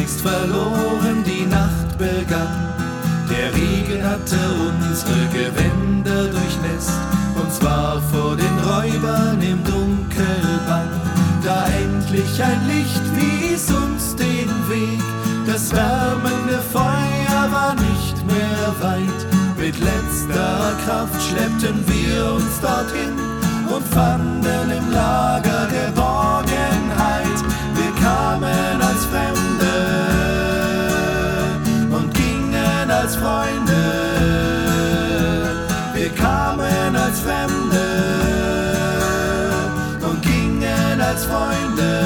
längst verloren, die Nacht begann. Der Regen hatte unsere Gewänder durchnässt, uns war vor den Räubern im Dunkelbann. Da endlich ein Licht wies uns den Weg, das wärmende Feuer war nicht mehr weit. Mit letzter Kraft schleppten wir uns dorthin und fanden im Lager Geborgenheit. Wir kamen als Fremde und gingen als Freunde. Wir kamen als Fremde und gingen als Freunde.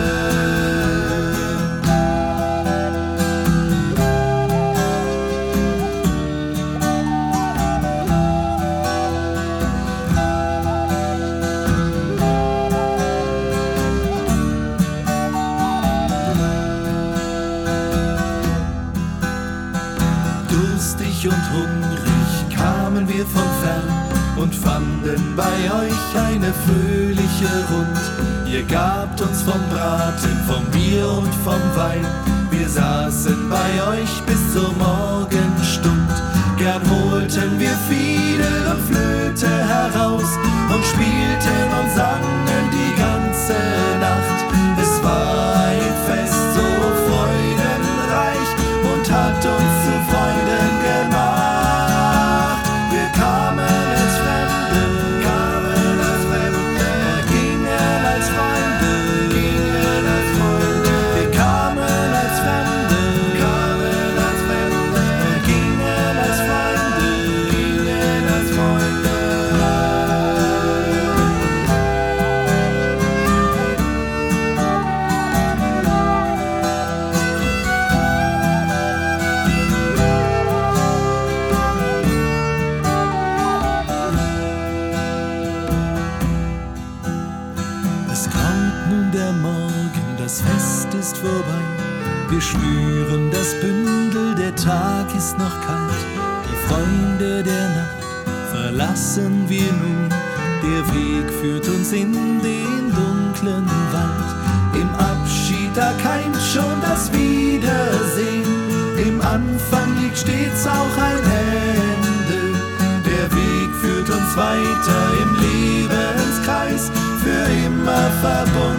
Durstig und hungrig kamen wir von fern und fanden bei euch eine fröhliche Rund. Ihr gabt uns vom Braten, vom Bier und vom Wein. Wir saßen bei euch bis zur Morgenstund. Gern holten wir Fiedel und Flöte heraus und spielten und sangen die ganze Nacht. Es war ein Fest so freudenreich und hat uns zu Freunden gemacht. Wir kamen als Fremde, gingen als Freunde, Wir kamen als Fremde, gingen als Freunde, Es graut nun der Morgen, das Fest ist vorbei. Wir schnüren das Bündel, der Tag ist noch kalt. Die Freunde der Nacht verlassen wir nun. Der Weg führt uns in den dunklen Wald. Im Abschied, da keimt schon das Wiedersehen. Im Anfang liegt stets auch ein Ende. Der Weg führt uns weiter im Lebenskreis, für immer verbunden.